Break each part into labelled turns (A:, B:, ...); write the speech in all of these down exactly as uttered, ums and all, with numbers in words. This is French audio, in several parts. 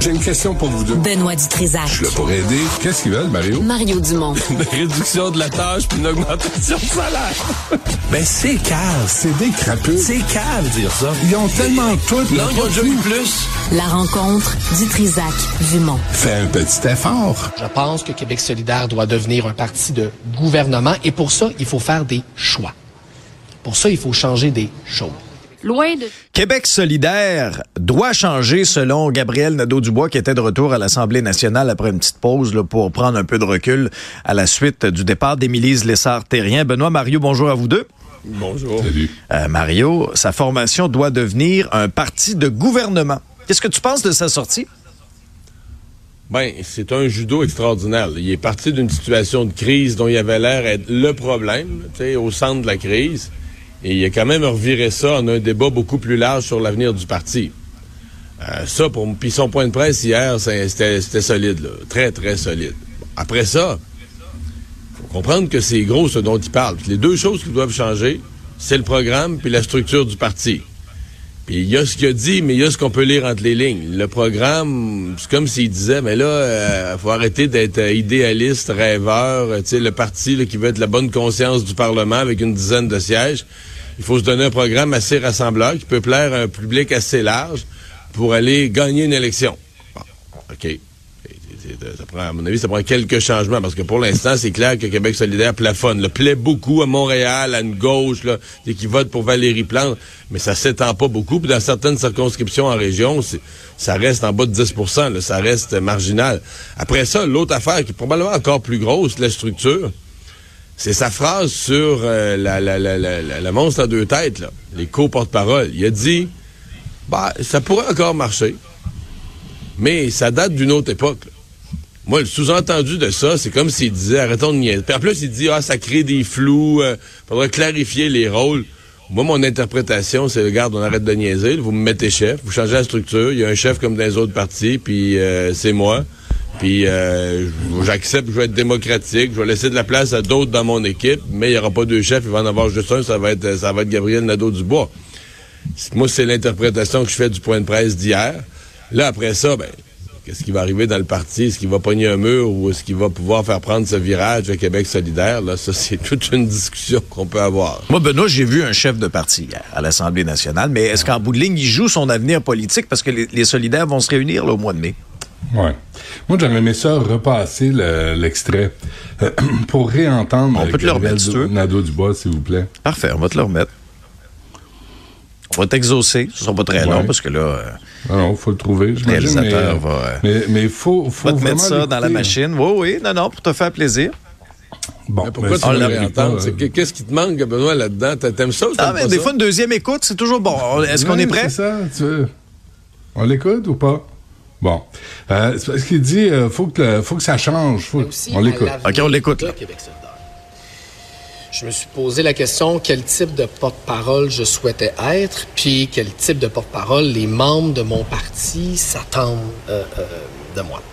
A: J'ai une question pour vous deux.
B: Benoît Dutrisac.
A: Je suis là pour aider. Qu'est-ce qu'ils veulent, Mario?
B: Mario Dumont.
C: Une réduction de la tâche puis une augmentation de salaire. Ben, c'est cave.
A: C'est des crapus.
C: C'est cave, dire ça.
A: Ils ont tellement tout.
C: Non, ils ont déjà eu plus.
B: La rencontre Dutrisac-Dumont.
A: Fais un petit effort.
D: Je pense que Québec solidaire doit devenir un parti de gouvernement et pour ça, il faut faire des choix. Pour ça, il faut changer des choses.
E: Loin de...
F: Québec solidaire doit changer selon Gabriel Nadeau-Dubois qui était de retour à l'Assemblée nationale après une petite pause là, pour prendre un peu de recul à la suite du départ d'Émilise Lessard-Terrien. Benoît, Mario, bonjour à vous deux.
C: Bonjour.
A: Salut.
F: Euh, Mario, sa formation doit devenir un parti de gouvernement. Qu'est-ce que tu penses de sa sortie?
C: Ben, c'est un judo extraordinaire. Il est parti d'une situation de crise dont il avait l'air être le problème, tu sais, au centre de la crise. Et il a quand même reviré ça en un débat beaucoup plus large sur l'avenir du parti. Euh, ça, pour puis son point de presse hier, c'était, c'était solide, là. Très, très solide. Après ça, faut comprendre que c'est gros ce dont il parle. Puis les deux choses qui doivent changer, c'est le programme puis la structure du parti. Puis il y a ce qu'il a dit, mais il y a ce qu'on peut lire entre les lignes. Le programme, c'est comme s'il disait, mais là, euh, faut arrêter d'être idéaliste, rêveur, tu sais, le parti là, qui veut être la bonne conscience du Parlement avec une dizaine de sièges. Il faut se donner un programme assez rassembleur qui peut plaire à un public assez large pour aller gagner une élection. Bon, OK. Ça prend, à mon avis, ça prend quelques changements parce que pour l'instant, c'est clair que Québec solidaire plafonne. Le plaît beaucoup à Montréal, à une gauche, là, qui vote pour Valérie Plante, mais ça s'étend pas beaucoup. Puis dans certaines circonscriptions en région, c'est, ça reste en bas de dix pour cent. Là, ça reste marginal. Après ça, l'autre affaire qui est probablement encore plus grosse, la structure, c'est sa phrase sur euh, la, la, la, la, la, la monstre à deux têtes, là, les co-porte-parole. Il a dit, bah, ça pourrait encore marcher, mais ça date d'une autre époque. Là. Moi, le sous-entendu de ça, c'est comme s'il disait, arrêtons de niaiser. Puis en plus, il dit, ah, ça crée des flous, euh, faudrait clarifier les rôles. Moi, mon interprétation, c'est, regarde, on arrête de niaiser, vous me mettez chef, vous changez la structure, il y a un chef comme dans les autres partis, puis euh, c'est moi. Puis euh, j'accepte, je vais être démocratique, je vais laisser de la place à d'autres dans mon équipe, mais il n'y aura pas deux chefs, il va en avoir juste un, ça va être, ça va être Gabriel Nadeau-Dubois. Moi, c'est l'interprétation que je fais du point de presse d'hier. Là, après ça, ben, qu'est-ce qui va arriver dans le parti? Est-ce qu'il va pogner un mur ou est-ce qu'il va pouvoir faire prendre ce virage à Québec solidaire? Là, ça, c'est toute une discussion qu'on peut avoir.
F: Moi, Benoît, j'ai vu un chef de parti hier à l'Assemblée nationale, mais est-ce qu'en bout de ligne, il joue son avenir politique parce que les, les solidaires vont se réunir là, au mois de mai?
G: Oui. Moi, j'aurais aimé ça repasser le, l'extrait euh, pour réentendre
F: on peut te le remettre, si tu veux.
G: Nadeau-Dubois, s'il vous plaît.
F: Parfait, on va te le remettre. On va t'exaucer. Ce sera pas très long, ouais. Parce que là... Euh,
G: ah non, il faut le trouver,
F: le réalisateur va... Euh,
G: mais mais faut, faut
F: va te mettre ça
G: l'écouter.
F: Dans la machine. Oui, oui, non, non, pour te faire plaisir.
G: Bon,
C: mais pourquoi tu veux le réentendre? C'est, qu'est-ce qui te manque, Benoît, là-dedans? T'aimes ça ou t'aimes
F: ah, mais
C: pas
F: des
C: ça?
F: fois, une deuxième écoute, c'est toujours bon. Est-ce oui, qu'on est prêt?
G: C'est ça, tu veux... On l'écoute ou pas? Bon. Euh, c'est parce qu'il dit, euh, faut que, faut que ça change. Faut... On l'écoute.
F: OK, on l'écoute, là.
D: Je me suis posé la question quel type de porte-parole je souhaitais être, puis quel type de porte-parole les membres de mon parti s'attendent euh, euh, de moi.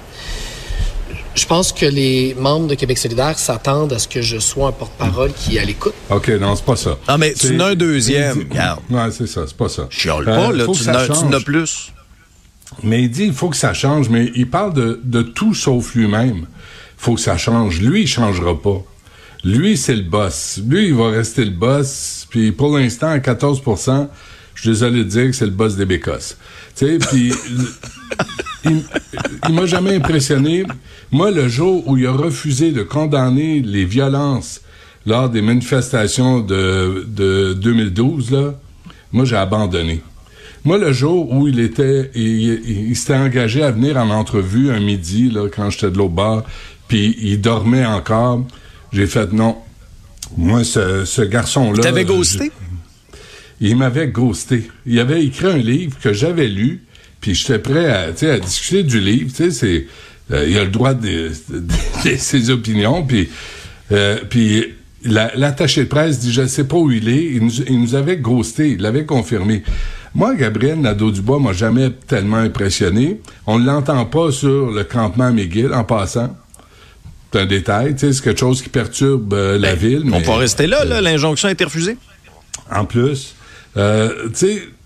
D: Je pense que les membres de Québec solidaire s'attendent à ce que je sois un porte-parole qui est à l'écoute.
G: OK, non, c'est pas ça.
F: Non, mais c'est... tu n'as un deuxième, regarde.
G: Non, c'est ça, c'est pas ça.
F: Chiale pas, euh, là, tu n'as, tu n'as plus.
G: Mais il dit, il faut que ça change, mais il parle de, de tout sauf lui-même. Il faut que ça change. Lui, il changera pas. Lui, c'est le boss. Lui, il va rester le boss. Puis pour l'instant, à quatorze pour cent, je suis désolé de dire que c'est le boss des Bécosses. Tu sais, puis il, il m'a jamais impressionné. Moi, le jour où il a refusé de condamner les violences lors des manifestations de, de deux mille douze, là, moi, j'ai abandonné. Moi, le jour où il était, il, il, il s'était engagé à venir en entrevue un midi, là, quand j'étais de l'autre bord, puis il dormait encore, j'ai fait non. Moi, ce, ce garçon-là...
F: Il t'avait ghosté?
G: Je, il m'avait ghosté. Il avait écrit un livre que j'avais lu, puis j'étais prêt à, à discuter du livre. Tu sais, c'est, euh, il a le droit de, de, de, de ses opinions, puis, euh, puis la, l'attaché de presse dit, je ne sais pas où il est. Il nous, il nous avait ghosté, il l'avait confirmé. Moi, Gabriel Nadeau-Dubois m'a jamais tellement impressionné. On ne l'entend pas sur le campement McGill, en passant. C'est un détail, tu sais, c'est quelque chose qui perturbe euh, la
F: ben,
G: ville.
F: On
G: mais,
F: peut rester là,
G: euh,
F: là, l'injonction a été refusée.
G: En plus, euh, tu sais,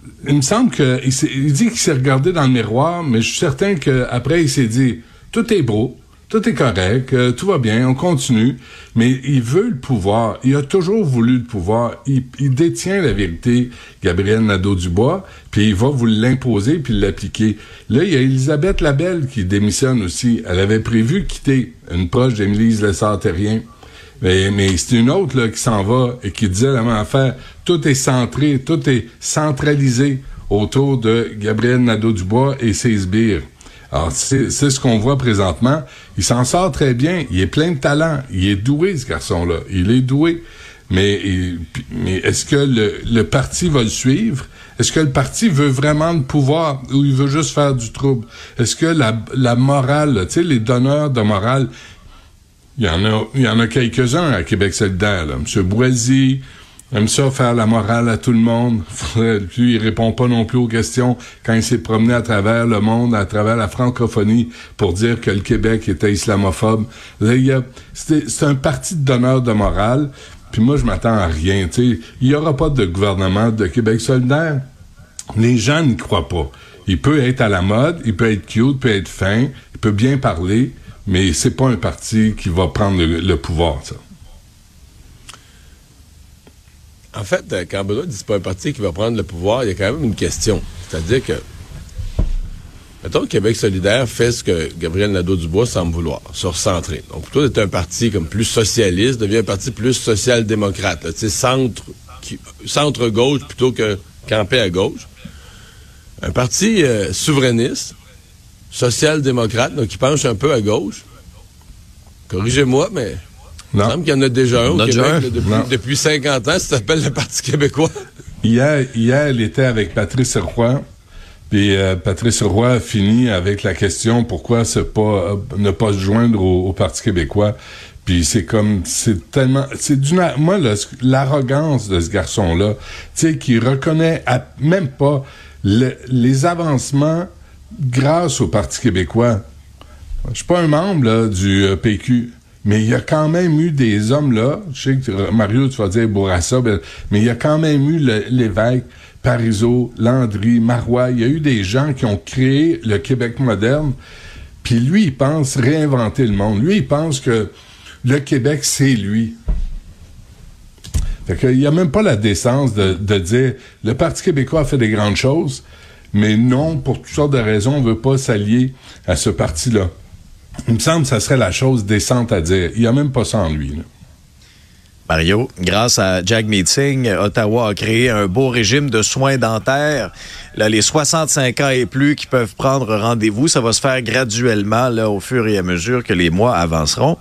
G: il me semble que il, il dit qu'il s'est regardé dans le miroir, mais je suis certain qu'après il s'est dit tout est beau, tout est correct, euh, tout va bien, on continue. Mais il veut le pouvoir. Il a toujours voulu le pouvoir. Il, il détient la vérité, Gabriel Nadeau-Dubois, puis il va vous l'imposer puis l'appliquer. Là, il y a Elisabeth Labelle qui démissionne aussi. Elle avait prévu quitter une proche d'Émilie Lessard-Terrien. Mais, mais c'est une autre là qui s'en va et qui disait la même affaire. Tout est centré, tout est centralisé autour de Gabriel Nadeau-Dubois et ses sbires. Alors, c'est, c'est ce qu'on voit présentement. Il s'en sort très bien. Il est plein de talent. Il est doué, ce garçon-là. Il est doué. Mais, il, mais est-ce que le, le parti va le suivre? Est-ce que le parti veut vraiment le pouvoir ou il veut juste faire du trouble? Est-ce que la, la morale, tu sais, les donneurs de morale, il y en a, il y en a quelques-uns à Québec solidaire, là. M. Boisy aime ça faire la morale à tout le monde. Lui, il répond pas non plus aux questions quand il s'est promené à travers le monde, à travers la francophonie, pour dire que le Québec était islamophobe. Là, il y a, c'est, c'est un parti de donneurs de morale. Puis moi, je m'attends à rien. Tu sais, il y aura pas de gouvernement de Québec solidaire. Les gens n'y croient pas. Il peut être à la mode, il peut être cute, il peut être fin, il peut bien parler, mais c'est pas un parti qui va prendre le, le pouvoir, ça.
C: En fait, quand Benoît dit que c'est pas un parti qui va prendre le pouvoir, il y a quand même une question. C'est-à-dire que, mettons, le Québec solidaire fait ce que Gabriel Nadeau-Dubois semble vouloir, se recentrer. Donc, plutôt d'être un parti comme plus socialiste, devient un parti plus social-démocrate, tu sais, centre, qui, centre-gauche plutôt que camper à gauche. Un parti euh, souverainiste, social-démocrate, donc qui penche un peu à gauche. Corrigez-moi, mais...
G: Non.
C: Il me semble qu'il y en a déjà un au
F: Québec
C: là, depuis, depuis cinquante ans, ça s'appelle le Parti québécois.
G: Hier, hier, il était avec Patrice Roy, puis euh, Patrice Roy a fini avec la question pourquoi c'est pas, euh, ne pas se joindre au, au Parti québécois. Puis c'est comme, c'est tellement, c'est d'une, moi, là, l'arrogance de ce garçon-là, tu sais, qui reconnaît à, même pas le, les avancements grâce au Parti québécois. Je suis pas un membre, là, du euh, P Q. Mais il y a quand même eu des hommes là, je sais que Mario, tu vas dire Bourassa, mais il y a quand même eu le, l'évêque, Parizeau, Landry, Marois, il y a eu des gens qui ont créé le Québec moderne, puis lui, il pense réinventer le monde. Lui, il pense que le Québec, c'est lui. Fait qu'il y a même pas la décence de, de dire, le Parti québécois a fait des grandes choses, mais non, pour toutes sortes de raisons, on veut pas s'allier à ce parti-là. Il me semble que ça serait la chose décente à dire. Il n'y a même pas ça en lui, là.
F: Mario, grâce à Jagmeet Singh, Ottawa a créé un beau régime de soins dentaires. Là, les soixante-cinq ans et plus qui peuvent prendre rendez-vous, ça va se faire graduellement là, au fur et à mesure que les mois avanceront.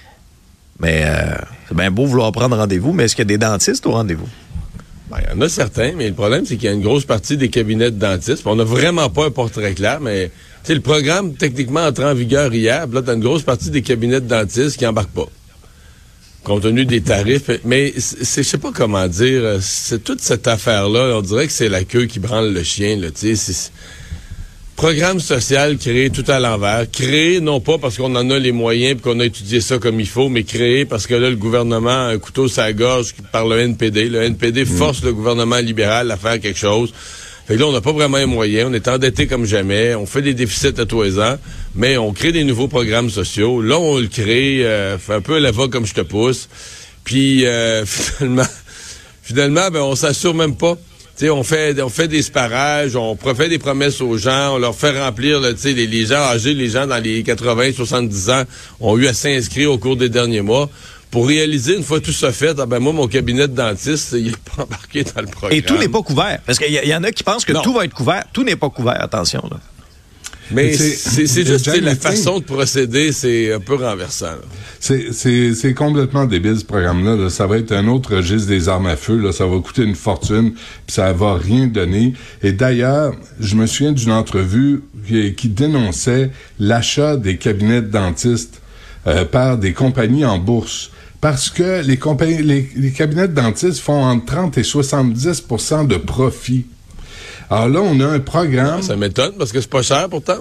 F: Mais euh, c'est bien beau vouloir prendre rendez-vous, mais est-ce qu'il y a des dentistes au rendez-vous?
C: Ben, il y en a certains, mais le problème, c'est qu'il y a une grosse partie des cabinets de dentistes. On n'a vraiment pas un portrait clair, mais tu sais, le programme, techniquement, entré en vigueur hier. Là, t'as une grosse partie des cabinets de dentistes qui n'embarquent pas, compte tenu des tarifs. Mais c'est, je sais pas comment dire, c'est toute cette affaire-là, on dirait que c'est la queue qui branle le chien, là, tu sais. C'est programme social créé tout à l'envers. Créé, non pas parce qu'on en a les moyens et qu'on a étudié ça comme il faut, mais créé parce que là, le gouvernement a un couteau sur la gorge par le N P D. Le N P D force mmh. le gouvernement libéral à faire quelque chose. Fait que là, on n'a pas vraiment les moyens. On est endetté comme jamais. On fait des déficits à tous les ans. Mais on crée des nouveaux programmes sociaux. Là, on le crée, euh, fait un peu à la va comme je te pousse. Puis, euh, finalement, finalement, ben, on s'assure même pas. T'sais, on fait on fait des sparages, on fait des promesses aux gens, on leur fait remplir, là, t'sais, les, les gens âgés, les gens dans les quatre-vingts, soixante-dix ans ont eu à s'inscrire au cours des derniers mois. Pour réaliser, une fois tout ça fait, ah ben moi, mon cabinet de dentiste, il n'est pas embarqué dans le programme.
F: Et tout n'est pas couvert. Parce qu'il y, y en a qui pensent que non. tout va être couvert. Tout n'est pas couvert, attention, là.
C: Mais c'est, c'est, c'est juste que la façon de procéder, c'est un peu renversant. Là.
G: C'est, c'est, c'est complètement débile, ce programme-là. Là. Ça va être un autre registre des armes à feu. Là. Ça va coûter une fortune, puis ça va rien donner. Et d'ailleurs, je me souviens d'une entrevue qui, qui dénonçait l'achat des cabinets de dentistes euh, par des compagnies en bourse. Parce que les, compagnies, les, les cabinets de dentistes font entre trente et soixante-dix pour cent de profit. Alors là, on a un programme...
C: Non, ça m'étonne, parce que c'est pas cher, pourtant.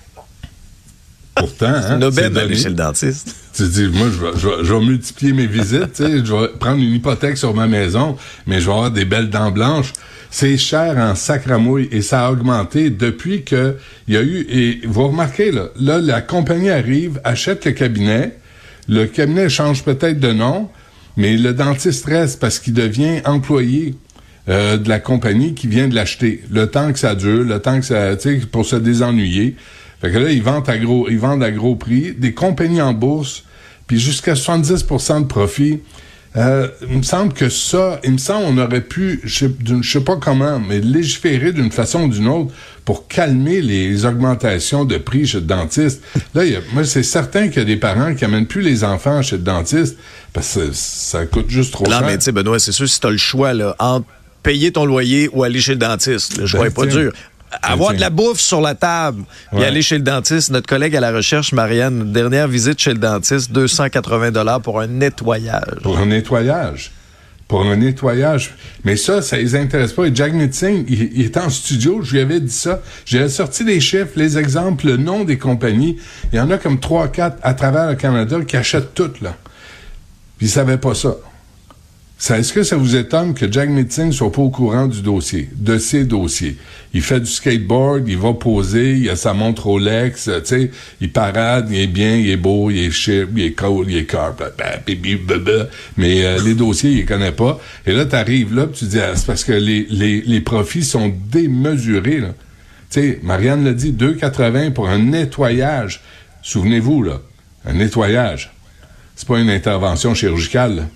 G: Pourtant, hein?
F: C'est une aubaine d'aller chez le dentiste.
G: Tu dis, moi, je vais, je vais, je vais multiplier mes visites, tu sais, je vais prendre une hypothèque sur ma maison, mais je vais avoir des belles dents blanches. C'est cher en sacramouille et ça a augmenté depuis que il y a eu, et vous remarquez, là, là, la compagnie arrive, achète le cabinet, le cabinet change peut-être de nom, mais le dentiste reste parce qu'il devient employé euh, de la compagnie qui vient de l'acheter. Le temps que ça dure, le temps que ça, tu sais, pour se désennuyer. Fait que là, ils vendent à gros, ils vendent à gros prix, des compagnies en bourse, puis jusqu'à soixante-dix pour cent de profit. Euh, il me semble que ça, il me semble on aurait pu, je sais, je sais pas comment, mais légiférer d'une façon ou d'une autre pour calmer les augmentations de prix chez le dentiste. Là, il y a, moi, c'est certain qu'il y a des parents qui amènent plus les enfants chez le dentiste parce que ça coûte juste trop
F: non,
G: cher.
F: Non, mais tu sais, Benoît, c'est sûr, si tu as le choix là, entre payer ton loyer ou aller chez le dentiste, le choix n'est pas dur. Avoir de la bouffe sur la table, puis ouais. aller chez le dentiste. Notre collègue à la recherche, Marianne, dernière visite chez le dentiste, deux cent quatre-vingts dollars pour un nettoyage.
G: Pour un nettoyage. Pour un nettoyage. Mais ça, ça les intéresse pas. Et Jagmeet Singh, il, il était en studio, je lui avais dit ça. J'ai sorti les chiffres, les exemples, le nom des compagnies. Il y en a comme trois, quatre à travers le Canada qui achètent toutes, là. Puis ils savaient pas ça. Ça, est-ce que ça vous étonne que Jagmeet Singh soit pas au courant du dossier, de ces dossiers? Il fait du skateboard, il va poser, il a sa montre Rolex, tu sais, il parade, il est bien, il est beau, il est chip, il est cool, il est carp, mais euh, les dossiers, il les connaît pas. Et là, t'arrives là, pis tu dis, ah, c'est parce que les, les, les profits sont démesurés, là. Tu sais, Marianne l'a dit, deux dollars quatre-vingts pour un nettoyage. Souvenez-vous, là, un nettoyage. C'est pas une intervention chirurgicale, là.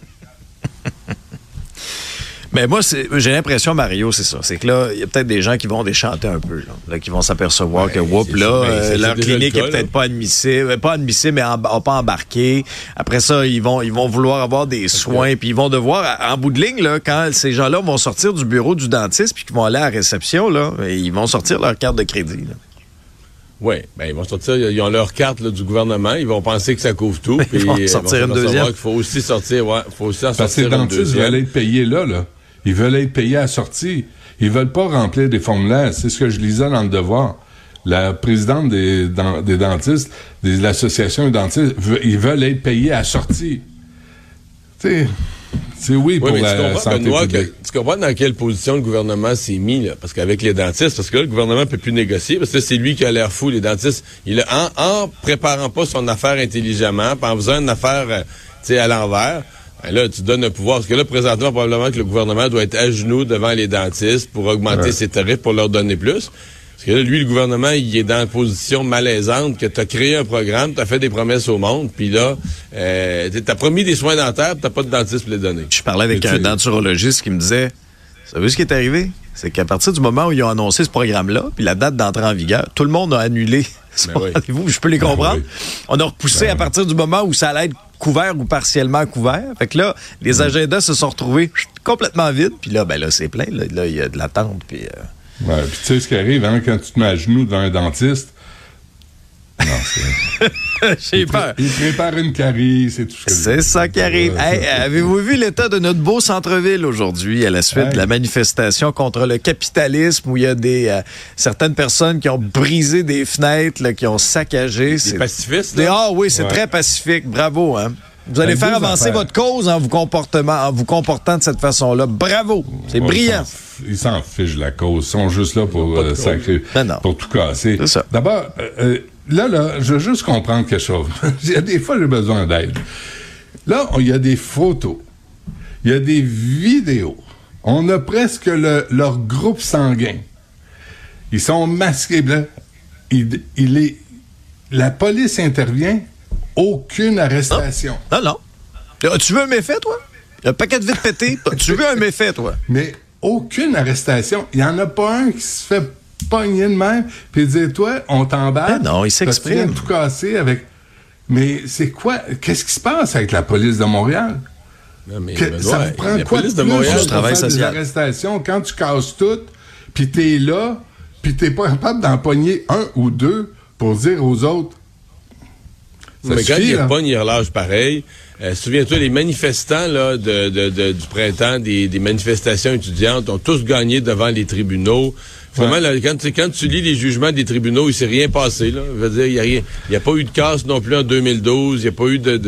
F: Mais moi, c'est, j'ai l'impression, Mario, c'est ça. C'est que là, il y a peut-être des gens qui vont déchanter un peu, là, là qui vont s'apercevoir ouais, que, whoop, là, euh, leur clinique cas, est peut-être là. pas admissible, pas admissible, mais en, en, pas embarqué. Après ça, ils vont, ils vont vouloir avoir des soins, puis ils vont devoir, en bout de ligne, là, quand ces gens-là vont sortir du bureau du dentiste, puis qu'ils vont aller à la réception, là, ils vont sortir leur carte de crédit, là.
C: Oui, ben ils vont sortir, ils ont leur carte là, du gouvernement, ils vont penser que ça couvre tout, puis
F: ils vont sortir
C: ils vont
F: une deuxième.
C: qu'il faut aussi sortir, ouais, faut aussi en
G: Parce
C: sortir
G: que les dentistes veulent être payés là, là. Ils veulent être payés à la sortie. Ils veulent pas remplir des formulaires. C'est ce que je lisais dans le Devoir. La présidente des, dans, des dentistes, de l'association des dentistes, veut, ils veulent être payés à la sortie. Tu sais, c'est oui pour oui, la santé Benoît, publique.
C: Que, tu comprends dans quelle position le gouvernement s'est mis, là? Parce qu'avec les dentistes, parce que là, le gouvernement peut plus négocier, parce que c'est lui qui a l'air fou, les dentistes. Il a, en, en préparant pas son affaire intelligemment, puis en faisant une affaire, tu sais, à l'envers, ben là, tu donnes le pouvoir. Parce que là, présentement, probablement que le gouvernement doit être à genoux devant les dentistes pour augmenter ouais. ses tarifs, pour leur donner plus. Parce que là, lui, le gouvernement, il est dans une position malaisante que tu as créé un programme, tu as fait des promesses au monde, puis là, euh, tu as promis des soins dentaires, tu n'as pas de dentiste pour les donner.
F: Je parlais avec un denturologiste qui me disait, vous savez ce qui est arrivé? C'est qu'à partir du moment où ils ont annoncé ce programme-là, puis la date d'entrée en vigueur, tout le monde a annulé son ben oui. rendez-vous. Je peux les comprendre. Ben oui. On a repoussé ben à partir du moment où ça allait être couvert ou partiellement couvert. Fait que là, les mmh. agendas se sont retrouvés complètement vides. Puis là, ben là, c'est plein. Là, là, il y a de l'attente. Puis, euh...
G: ouais, puis tu sais ce qui arrive, hein, quand tu te mets à genoux devant un dentiste. Non, c'est...
F: J'ai
G: il
F: peur.
G: Pré- il prépare une carie, c'est tout ce que
F: c'est ça qui arrive. Ouais, hey, avez-vous vu l'état de notre beau centre-ville aujourd'hui à la suite hey. de la manifestation contre le capitalisme où il y a des euh, certaines personnes qui ont brisé des fenêtres, là, qui ont saccagé.
C: Des
F: c'est
C: pacifistes.
F: Des... Ah oui, c'est ouais. très pacifique. Bravo, hein. Vous allez faire avancer affaires. votre cause en vous, comportement, en vous comportant de cette façon-là. Bravo! C'est ouais, brillant.
G: Ils s'en, ils s'en fichent la cause. Ils sont juste là pour, euh, sacrer, pour tout casser.
F: C'est ça.
G: D'abord, euh, là, là, je veux juste comprendre quelque chose. Il y a des fois, j'ai besoin d'aide. Là, il y a des photos. Il y a des vidéos. On a presque le, leur groupe sanguin. Ils sont masqués blancs. Il, il est, la police intervient. Aucune arrestation.
F: Non, non. non. Tu veux un méfait, toi? Un paquet de vitres pétées? Tu veux un méfait, toi?
G: Mais aucune arrestation. Il n'y en a pas un qui se fait pogner de même puis dire, toi, on t'emballe.
F: Ben non, il s'exprime.
G: Parce qu'il a tout cassé avec... Mais c'est quoi? Qu'est-ce qui se passe avec la police de Montréal?
C: Non, mais,
G: que,
C: mais
G: ça
C: ouais,
G: vous prend
C: la
G: quoi
C: police
G: de,
C: de Montréal,
G: pour
F: travail
G: faire
F: social.
G: des arrestations quand tu casses tout, puis t'es là, puis t'es pas capable d'en pogner un ou deux pour dire aux autres.
C: Ça mais suffit, quand ils pognent, ils relâchent pareil. Euh, souviens-toi, les manifestants là, de, de, de, du printemps, des, des manifestations étudiantes, ont tous gagné devant les tribunaux. Vraiment, ouais. là, quand, tu, quand tu lis les jugements des tribunaux, il s'est rien passé. Là. Je veux dire, il n'y a, a pas eu de casse non plus en deux mille douze. Il n'y a pas eu de... de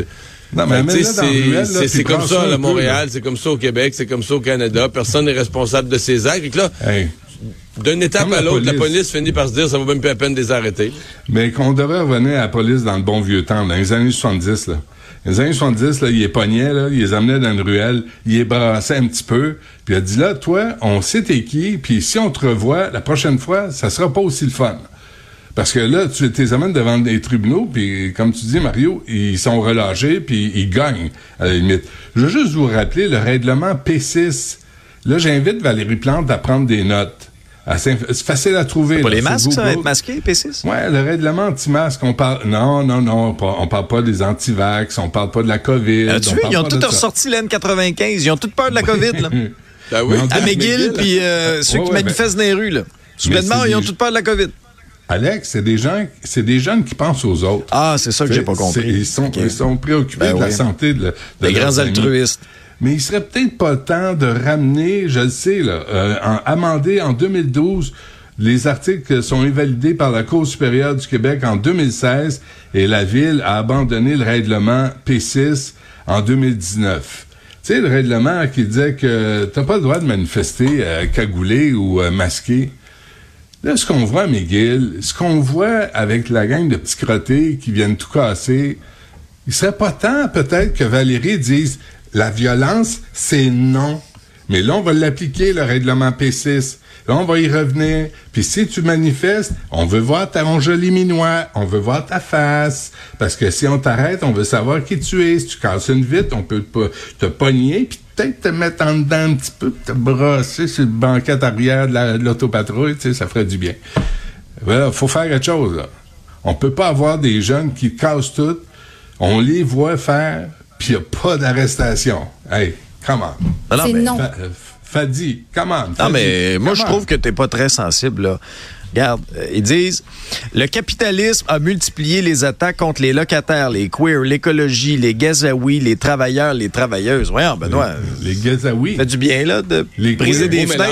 G: Non, mais
C: Fait,
G: là, dans la ruelle, là,
C: c'est c'est comme ça à Montréal, c'est comme ça au Québec, c'est comme ça au Canada. Personne n'est responsable de ses actes. Et que là,
G: hey.
C: d'une étape à l'autre, la police finit par se dire ça vaut même plus la peine de les arrêter.
G: Mais qu'on devrait revenir à la police dans le bon vieux temps, dans les années soixante-dix, là. Dans les années soixante-dix, là, il les pognait, là, il les amenait dans une ruelle, il les brassait un petit peu, puis il a dit là, toi, on sait t'es qui, puis si on te revoit, la prochaine fois, ça sera pas aussi le fun. Parce que là, tu les amènes devant des tribunaux, puis comme tu dis, Mario, ils sont relâchés, puis ils gagnent, à la limite. Je veux juste vous rappeler le règlement P six. Là, j'invite Valérie Plante à prendre des notes. C'est facile à trouver.
F: Pour
G: là,
F: les masques, ça,
G: Google.
F: être masqué, P six?
G: Ouais, le règlement anti-masque, on parle... Non, non, non, on parle pas des anti-vax, on parle pas de la COVID.
F: As-tu vu, ils ont tous ressorti l'N quatre-vingt-quinze, ils ont toutes peur de la COVID, là.
C: Ben oui.
F: À McGill, puis euh, ceux
G: ouais,
F: qui
G: ouais,
F: manifestent ben... dans les rues, là. Soudainement, ils ont toutes peur de la COVID.
G: Alex, c'est des gens, c'est des jeunes qui pensent aux autres.
F: Ah, c'est ça que j'ai pas compris.
G: Ils sont, okay. ils sont préoccupés ben de oui. la santé de, de
F: des grands altruistes.
G: Mais il serait peut-être pas temps de ramener, je le sais, là, euh, en, amendé en deux mille douze, les articles sont invalidés par la Cour supérieure du Québec en deux mille seize et la Ville a abandonné le règlement P six en deux mille dix-neuf. Tu sais, le règlement qui disait que t'as pas le droit de manifester euh, cagoulé ou euh, masqué. Là, ce qu'on voit à McGill, ce qu'on voit avec la gang de petits crottés qui viennent tout casser, il serait pas temps, peut-être, que Valérie dise « La violence, c'est non. » Mais là, on va l'appliquer, le règlement P six. Là, on va y revenir. Puis si tu manifestes, on veut voir ton joli minois, on veut voir ta face. Parce que si on t'arrête, on veut savoir qui tu es. Si tu casses une vitre, on peut te, te pogner, puis peut-être te mettre en dedans un petit peu, te brasser sur le banquette arrière de, la, de l'autopatrouille, tu sais, ça ferait du bien. Voilà, faut faire quelque chose, là. On peut pas avoir des jeunes qui cassent tout, on les voit faire, puis il n'y a pas d'arrestation. Hey, come on.
B: Non, c'est mais, non.
G: Fa- Fadi, come on. Fadi,
F: non, mais moi, je
G: on.
F: trouve que t'es pas très sensible, là. Regarde, euh, ils disent le capitalisme a multiplié les attaques contre les locataires, les queers, l'écologie, les gazaouis, les travailleurs, les travailleuses. Voyons, Benoît.
G: Les, les gazaouis.
F: Ça fait du bien, là, de
G: les
F: briser des
C: fenêtres.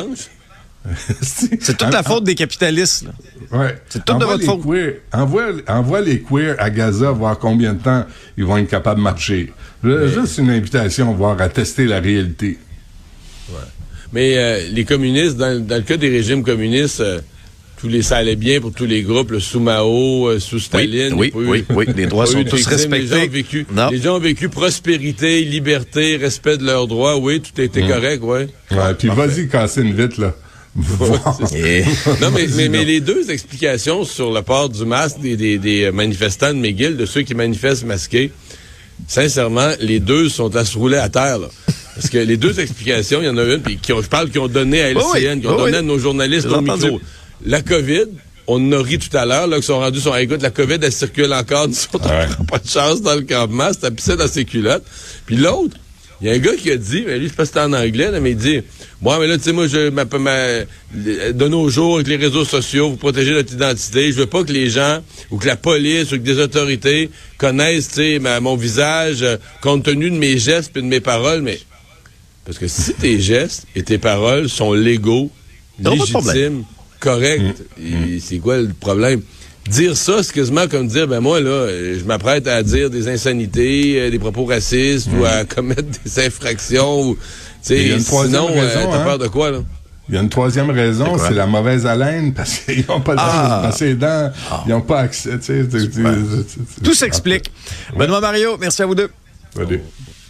F: C'est toute la faute des capitalistes, là.
G: Ouais.
F: C'est toute de votre faute.
G: Queers, envoie, envoie les queers à Gaza voir combien de temps ils vont être capables de marcher. Mais... Juste une invitation, voir à tester la réalité.
C: Ouais. Mais euh, les communistes, dans, dans le cas des régimes communistes, euh, tous les, ça allait bien pour tous les groupes, là, sous Mao, euh, sous Staline.
F: Oui, oui, oui, oui, les droits sont tous respectés.
C: Les gens, ont vécu, les gens ont vécu prospérité, liberté, respect de leurs droits. Oui, tout était mmh. correct, oui.
G: Ouais, puis vas-y casser une vitre, là.
C: Ouais, non, mais, mais, mais les deux explications sur le port du masque des, des, des manifestants de McGill, de ceux qui manifestent masqués, sincèrement, les deux sont à se rouler à terre, là. Parce que les deux explications, il y en a une, puis qui ont, je parle, qui ont donné à L C N, oui, qui ont oui, donné oui. à nos journalistes au micro. La COVID, on en a ri tout à l'heure, là, qui sont rendus, sont, écoute, la COVID, elle circule encore, nous autres, on prend pas de chance dans le campement, c'est tapissé dans ses culottes. Puis l'autre, il y a un gars qui a dit, mais lui, je sais pas si c'était en anglais, là, mais il dit, moi, mais là, tu sais, moi, je, ma, ma, de nos jours, avec les réseaux sociaux, vous protégez notre identité, je veux pas que les gens, ou que la police, ou que des autorités connaissent, tu sais, mon visage, euh, compte tenu de mes gestes et de mes paroles, mais, parce que si tes gestes et tes paroles sont légaux, légitimes, corrects, mmh. c'est quoi le problème? Dire ça, c'est quasiment comme dire, ben moi, là, je m'apprête à dire des insanités, euh, des propos racistes, mmh. ou à commettre des infractions, ou, tu sais, sinon, raison, euh, t'as hein? peur de quoi, là?
G: Il y a une troisième raison, c'est, c'est la mauvaise haleine, parce qu'ils n'ont pas le temps ah. de se passer les dents, ah. ils n'ont pas accès, tu sais.
F: Tout s'explique. Benoît Mario, merci à vous deux.
G: Salut.